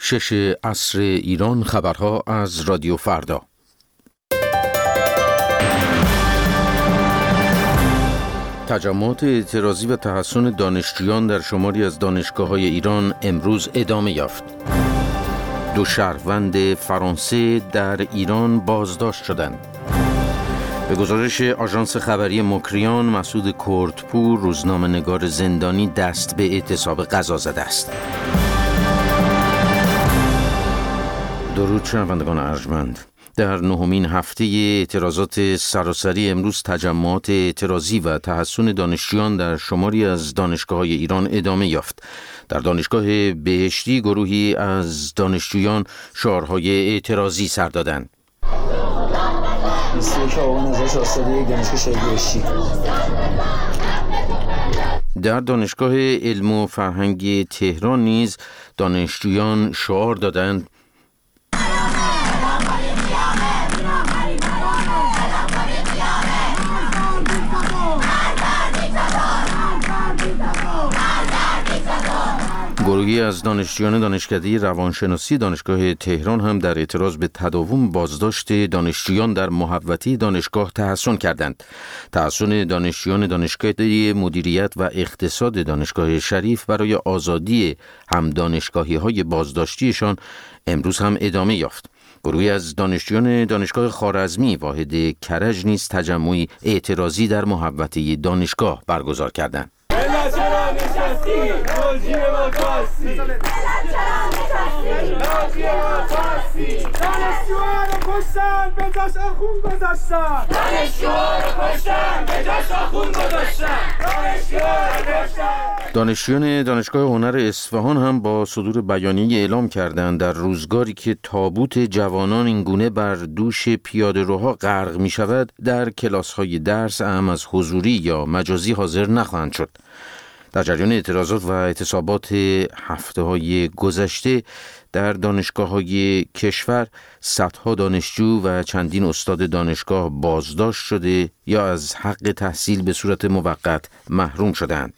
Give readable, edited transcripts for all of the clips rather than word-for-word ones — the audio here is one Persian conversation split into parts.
6 عصر ایران. خبرها از رادیو فردا. تجمعات اعتراضی و تحصن دانشجویان در شماری از دانشگاه‌های ایران امروز ادامه یافت. 2 شهروند فرانسه در ایران بازداشت شدند. به گزارش آژانس خبری مکریان، مسعود کردپور، روزنامه‌نگار زندانی، دست به اعتصاب غذا زده است. درود شنوندگان ارجمند. در 9مین هفته اعتراضات سراسری امروز تجمعات اعتراضی و تحصن دانشجویان در شماری از دانشگاه‌های ایران ادامه یافت. در دانشگاه بهشتی گروهی از دانشجویان شعارهای اعتراضی سر دادند. در دانشگاه علم و فرهنگ تهران نیز دانشجویان شعار دادند: گروهی از دانشجویان دانشکده روانشناسی دانشگاه تهران هم در اعتراض به تداوم بازداشت دانشجویان در محوطه دانشگاه تحصن کردند. تحصن دانشجویان دانشکده مدیریت و اقتصاد دانشگاه شریف برای آزادی هم دانشگاهی‌های بازداشتیشان امروز هم ادامه یافت. گروهی از دانشجویان دانشگاه خوارزمی واحد کرج نیز تجمعی اعتراضی در محوطه دانشگاه برگزار کردند. دانشجویان دانشگاه هنر اصفهان هم با صدور بیانیه اعلام کردند در روزگاری که تابوت جوانان اینگونه بر دوش پیاده‌روها غرق می شود، در کلاس‌های درس اعم از حضوری یا مجازی حاضر نخواهند شد. در جریان اعتراضات و اعتصابات هفته‌های گذشته در دانشگاه‌های کشور صدها دانشجو و چندین استاد دانشگاه بازداشت شده یا از حق تحصیل به صورت موقت محروم شدند.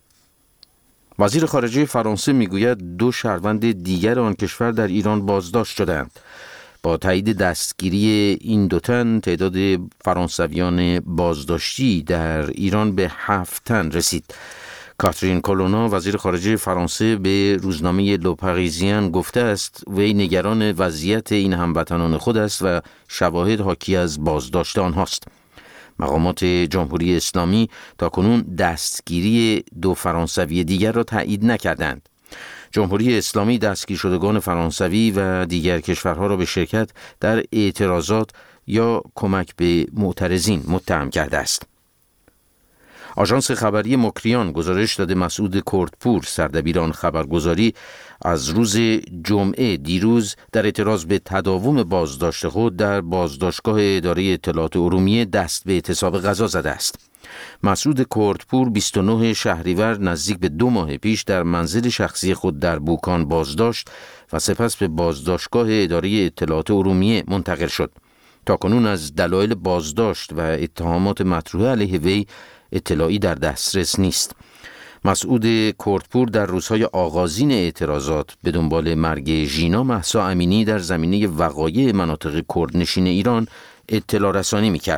وزیر خارجه فرانسه میگوید 2 شهروند دیگر آن کشور در ایران بازداشت شدند. با تایید دستگیری این 2 تن تعداد فرانسویان بازداشتی در ایران به 7 تن رسید. کاترین کولونا وزیر خارجه فرانسه به روزنامه لو پاریزین گفته است وی نگران وضعیت این هموطنان خود است و شواهد حاکی از بازداشت آنهاست. مقامات جمهوری اسلامی تاکنون دستگیری 2 فرانسوی دیگر را تایید نکردند. جمهوری اسلامی دستگیر شدگان فرانسوی و دیگر کشورها را به شرکت در اعتراضات یا کمک به معترضین متهم کرده است. آژانس خبری مکریان گزارش داده مسعود کردپور، سردبیر آن خبرگزاری، از روز جمعه دیروز در اعتراض به تداوم بازداشت خود در بازداشتگاه اداره اطلاعات ارومیه دست به اعتصاب غذا زده است. مسعود کردپور 29 شهریور نزدیک به 2 ماه پیش در منزل شخصی خود در بوکان بازداشت و سپس به بازداشتگاه اداره اطلاعات ارومیه منتقل شد. تاکنون از دلایل بازداشت و اتهامات مطروحه علیه وی اطلاعی در دسترس نیست. مسعود کردپور در روزهای آغازین اعتراضات به دنبال مرگ ژینا مهسا امینی در زمینه وقایع مناطق کردنشین ایران اطلاع رسانی می‌کرد.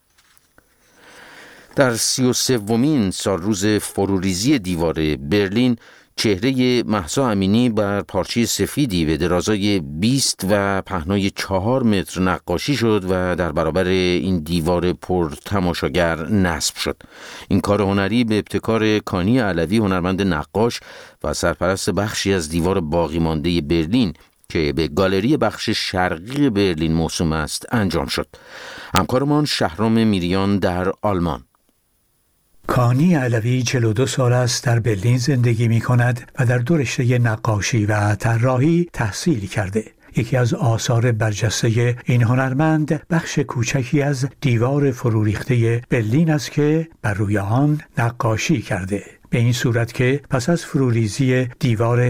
در 33مین سالروز فروریزی دیوار برلین، چهره مهسا امینی بر پارچه سفیدی به درازای 20 و پهنای 4 متر نقاشی شد و در برابر این دیوار پر تماشاگر نصب شد. این کار هنری به ابتکار کانی علوی، هنرمند نقاش و سرپرست بخشی از دیوار باقی مانده برلین که به گالری بخش شرقی برلین موسوم است انجام شد. همکارمان شهرام میریان در آلمان. کانی علوی 42 سال است در برلین زندگی می کند و در 2 رشته نقاشی و طراحی تحصیل کرده. یکی از آثار برجسته این هنرمند بخش کوچکی از دیوار فروریخته برلین است که بر روی آن نقاشی کرده. به این صورت که پس از فروریزی دیوار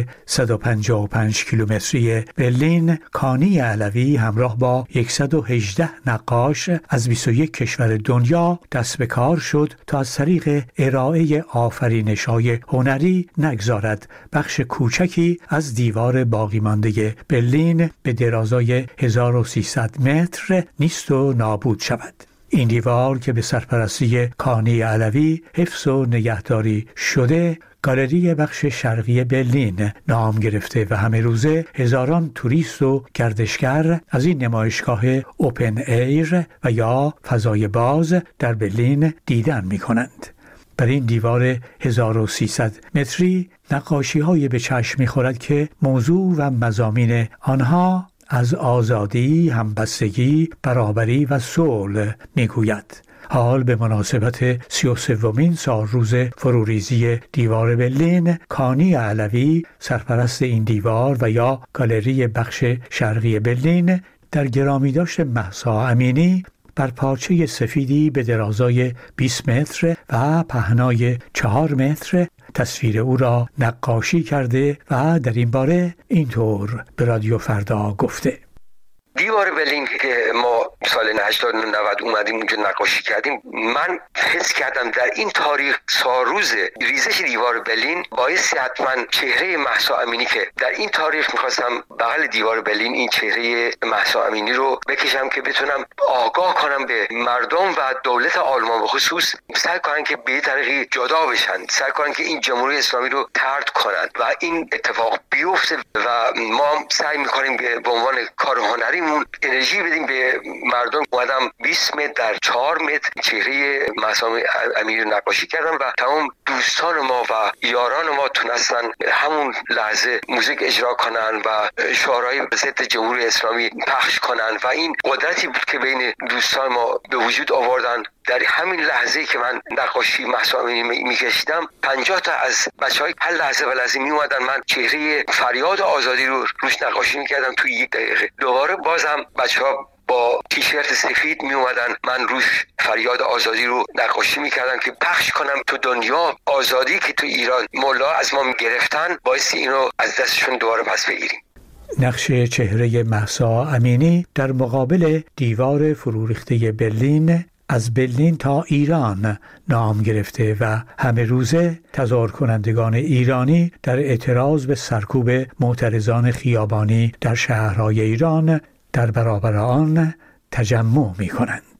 155 کیلومتری برلین، کانی علوی همراه با 118 نقاش از 21 کشور دنیا دست به کار شد تا از طریق ارائه آفرینش‌های هنری نگذارد بخش کوچکی از دیوار باقی مانده برلین به درازای 1300 متر نیست و نابود شود. این دیوار که به سرپرستی کانی علوی حفظ و نگهداری شده، گالری بخش شرقی برلین نام گرفته و همه روزه هزاران توریست و گردشگر از این نمایشگاه اوپن ایر و یا فضای باز در برلین دیدن می کنند. بر این دیوار 1300 متری نقاشی‌های به چشم می‌خورد که موضوع و مضامین آنها از آزادی، همبستگی، برابری و صلح می‌گوید. حال به مناسبت 33مین سالروز فروریزی دیوار برلین، کانی علوی سرپرست این دیوار و یا گالری بخش شرقی برلین در گرامیداشت مهسا امینی بر پارچه سفیدی به درازای 20 متر و پهنای 4 متر تصویر او را نقاشی کرده و در این باره اینطور به رادیو فردا گفته: دیوار برلین که ما سال 80-90 اومدیم اونجا نقاشی کردیم، من حس کردم در این تاریخ سالروز ریزش دیوار برلین باعث حتما چهره مهسا امینی که در این تاریخ میخواستم بغل دیوار برلین این چهره مهسا امینی رو بکشم که بتونم آگاه کنم به مردم و دولت آلمان به خصوص، سعی کنن که به طریقی جدا بشن، سعی کنن که این جمهوری اسلامی رو طرد کنن و این اتفاق بیفته و ما سعی میکنیم به عنوان کار هنری انرژی بدیم به مردم. اومدم 20 متر در 4 متر چهره مهسا امینی رو نقاشی کردم و تمام دوستان ما و یاران ما تونستن همون لحظه موزیک اجرا کنن و شعارهای ضد جمهوری اسلامی پخش کنن و این قدرتی بود که بین دوستان ما به وجود آوردن. در همین لحظه که من نقاشی مهسا امینی میکشیدم 50 تا از بچهای هر لحظه و لحظه میومدن، من چهره فریاد آزادی رو روش نقاشی میکردم توی 1 دقیقه. دوباره بازم بچه‌ها با تیشرت سفید می اومدن، من روش فریاد آزادی رو نقاشی میکردم که پخش کنم تو دنیا آزادی که تو ایران مولا از ما گرفتن، باعث اینو از دستشون دوباره پس بگیریم. نقش چهره مهسا امینی در مقابل دیوار فروریخته برلین از برلین تا ایران نام گرفته و همه روزه تظاهر کنندگان ایرانی در اعتراض به سرکوب معترضان خیابانی در شهرهای ایران در برابر آن تجمع می کنند.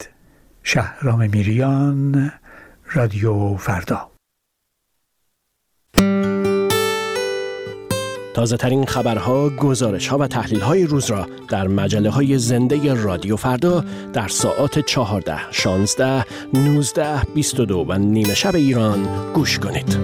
شهرام میریان، رادیو فردا. تازه ترین خبرها، گزارش‌ها و تحلیل‌های روز را در مجله‌های زنده رادیو فردا در ساعات 14، 16، 19، 22 و نیمه شب ایران گوش کنید.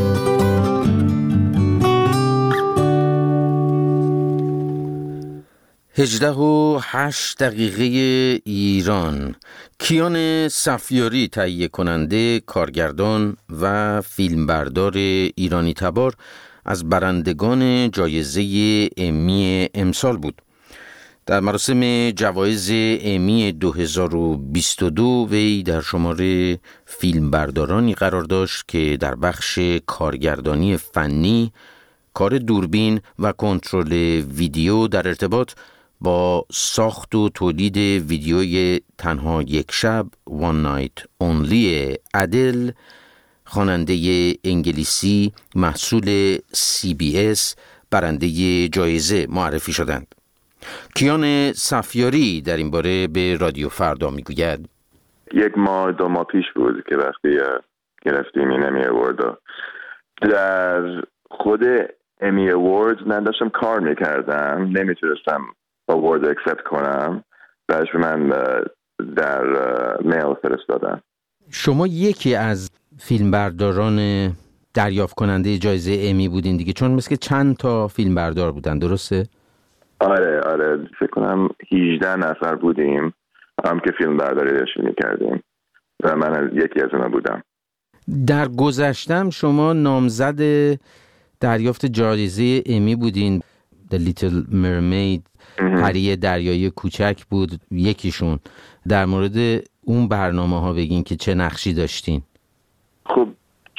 18:08 ایران. کیان صفیاری تهیه کننده، کارگردان و فیلمبردار ایرانی تبار از برندگان جایزه امی امسال بود. در مراسم جوایز امی 2022 وی در شمار فیلمبردارانی قرار داشت که در بخش کارگردانی فنی، کار دوربین و کنترل ویدیو در ارتباط با ساخت و تولید ویدیوی تنها یک شب One Night Only ادل، خواننده انگلیسی محصول CBS، برنده جایزه معرفی شدند. کیان صفیاری در این باره به رادیو فردا میگوید: 1 ماه 2 ماه پیش بود که وقتی گرفتیم این امی اوارد. در خود امی اوارد من داشتم کار میکردم، نمیتونستم اوارد اکسپت کنم، بعدش به من در میل فرستادن. شما یکی از فیلمبرداران دریافت کننده جایزه امی بودین دیگه، چون مثل چند تا فیلمبردار بودن، درسته؟ آره فکر کنم 18 نفر بودیم هم که فیلم برداری داشتیم میکردیم و من یکی از اونا بودم. در گذشتم شما نامزد دریافت جایزه امی بودین. The Little Mermaid، پری دریایی کوچک بود یکیشون. در مورد اون برنامه ها بگین که چه نقشی داشتین. خب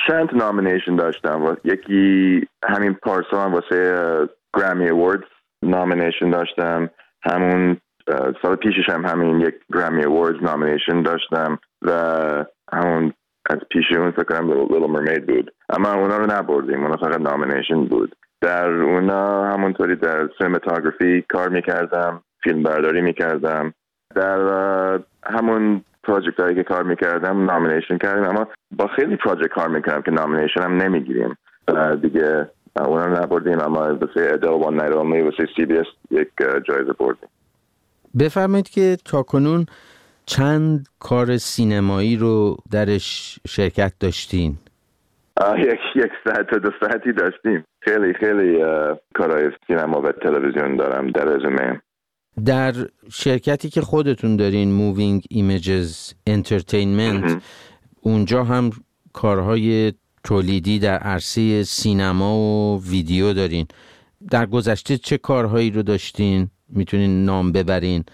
چند نامینیشن داشتم. یکی همین پارسال واسه گرامی اووردز نامینیشن داشتم، همون سال پیشش هم همین یک گرامی اووردز نامینیشن داشتم و همون از پیش اون فکر کنم لیتل مرمید بود، اما اونا رو نبردیم، اونا فقط نامینیشن بود. در اونا همونطوری در سینماتوگرافی کار میکردم، فیلم برداری میکردم. در همون پروژکت هایی که کار میکردم نامینیشن کردیم، اما با خیلی پروژکت کار میکردم که نامینیشن هم نمیگیریم دیگه، اونا رو نبردیم. اما واسه ادل وان نایت اونلی واسه CBS یک جایزه بردیم. بفرمایید که تاکنون چند کار سینمایی رو درش شرکت داشتین؟ یک ساعت تا 2 ساعتی داشتیم. خیلی کارهای سینما و تلویزیون دارم در رزومه. در شرکتی که خودتون دارین، Moving Images Entertainment، اونجا هم کارهای تولیدی در عرصه سینما و ویدیو دارین. در گذشته چه کارهایی رو داشتین؟ میتونین نام ببرین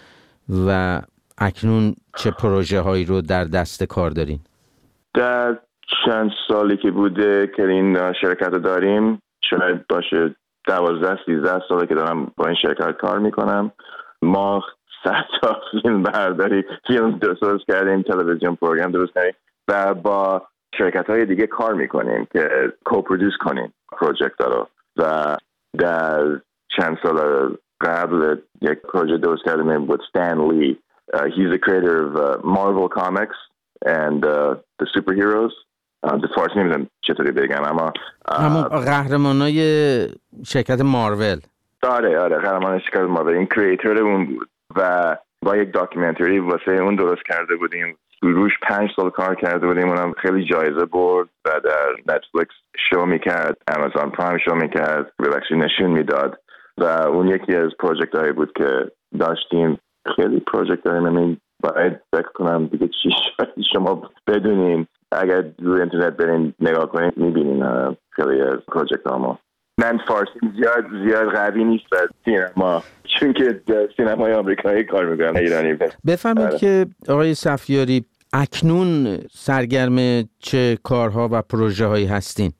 و اکنون چه پروژه هایی رو در دست کار دارین؟ در چند سالی که بوده که این شرکت رو داریم، شاید باشه 12-13 ساله که دارم با این شرکت کار میکنم. ما 100 تا فیلم برداری، فیلم درست کردیم، تلویزیون پروگرام درست کردیم و با شرکت های دیگه کار میکنیم که کوپرودوس کنیم پروژکت رو. و در چند سال قبل یک پروژه درست کردیم با Stan Lee. He's the creator of Marvel Comics and the superheroes. The فارسی نمیدونم چطوری بگم، اما قهرمانای شرکت مارول. آره قهرمان شرکت مارول این کریئتور اون بود و با یک داکیومنتری واسه اون درست کرده بودیم. روش 5 سال کار کرده بودیم. اونم خیلی جایزه برد و در نتفلیکس شو میکرد، آمازون پرایم شو میکرد، ببخشید نشون میداد و اون یکی از پروژکت هایی بود که داشتیم. خیلی پروژکت داریم، باید فکر کنم دیگه چی شما بدونین. اگر روی اینترنت برین نگاه کنین میبینین خیلی از پروژکت ها ما. من فارسی زیاد قوی نیست در سینما، چون که سینمای آمریکایی کار میکنم، ایرانی. بفرمایید که آقای صفیاری اکنون سرگرم چه کارها و پروژه هایی هستین؟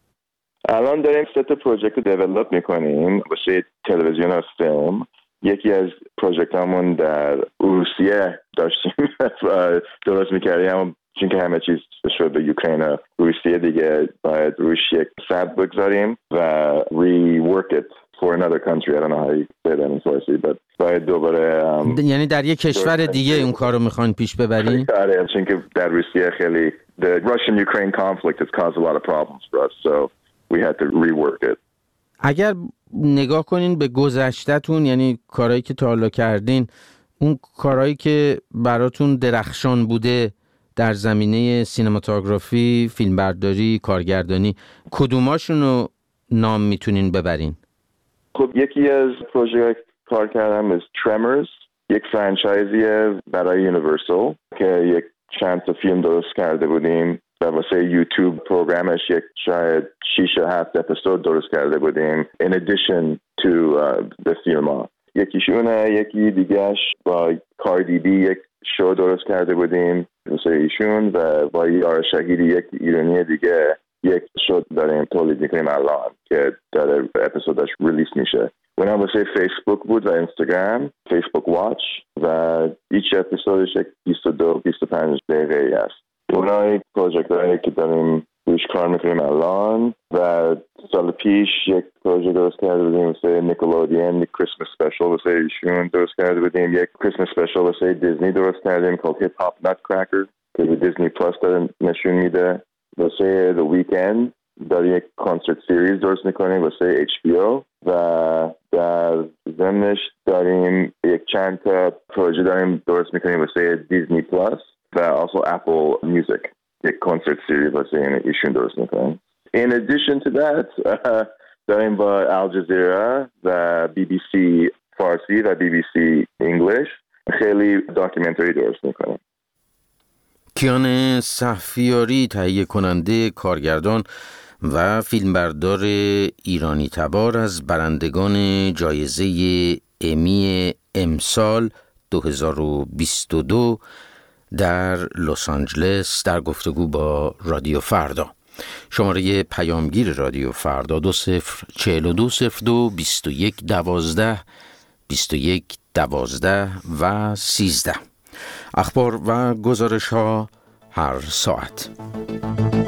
الان داریم 3 تا پروژکت رو دیولپ میکنیم واسه تلویزیون و فیلم. یکی از پروژکت همون در روسیه داشتیم درست میکردیم، چون که همه چیز شد به اوکراین و روسیه دیگه، باید روش یک سب بگذاریم و rework it for another country. I don't know how you say that in Farsi, but باید دوباره یعنی در یک کشور دیگه اون کار رو میخوان پیش ببرین؟ آره، چون که در روسیه خیلی the Russian-Ukraine conflict has caused a lot of problems for us, so we had to rework it. اگر نگاه کنین به گذشته‌تون، یعنی کارهایی که تا حالا کردین، اون کارهایی که براتون درخشان بوده در زمینه سینماتوگرافی، فیلمبرداری، کارگردانی، کدوماشون رو نام میتونین ببرین؟ خب یکی از پروژه کار کردم از Tremors، یک فرانچایزیه برای یونیورسال که یک چند تا فیلم درست کرده بودیم و واسه یوتیوب پروگرامش یک شاید 6-7 اپیزود درست کرده بودیم in addition to the فیلم. یکیشونه، یکی دیگهش با کاردی بی یک شو درست کرده بودیم واسه ایشون و با یار شهیدی یک ایرانی دیگه یک شو داریم تولید میکنیم الان که داره اپیزودش ریلیز میشه. اونم واسه فیسبوک بود و اینستاگرام، فیسبوک واچ، و ایچ اپیزودش یک 22-25 دقیقه است. اونایی پروژکت هایی که داریم روش کار میکنیم الان و سال پیش یک پروژه درست کرده بودیم واسه نیکلودیان، یک کریسمس اسپیشال واسه ایشون درست کرده بودیم. یک کریسمس اسپیشال واسه دیزنی درست کردیم که هیپ هاپ نات کرکر که به دیزنی پلاس داره نشون میده. واسه The Weeknd داریم یک کانسرت سیریز درست میکنیم واسه HBO و در ضمنش داریم یک چند تا پروژه داریم درست میکنیم واسه دیزنی پلاس و also Apple Music، یک کانسرت سیریز واسه ایشون درست میکنیم. In addition to that داریم با الجزیره و BBC فارسی و BBC انگلیش خیلی داکیومنتری درست میکنیم. کیان صفیاری، تهیه کننده، کارگردان و فیلمبردار ایرانی تبار، از برندگان جایزه امی امسال 2022 در لس آنجلس، در گفتگو با رادیو فردا. شماره پیامگیر رادیو فردا 204202 2112 2112 و 13. اخبار و گزارش ها هر ساعت.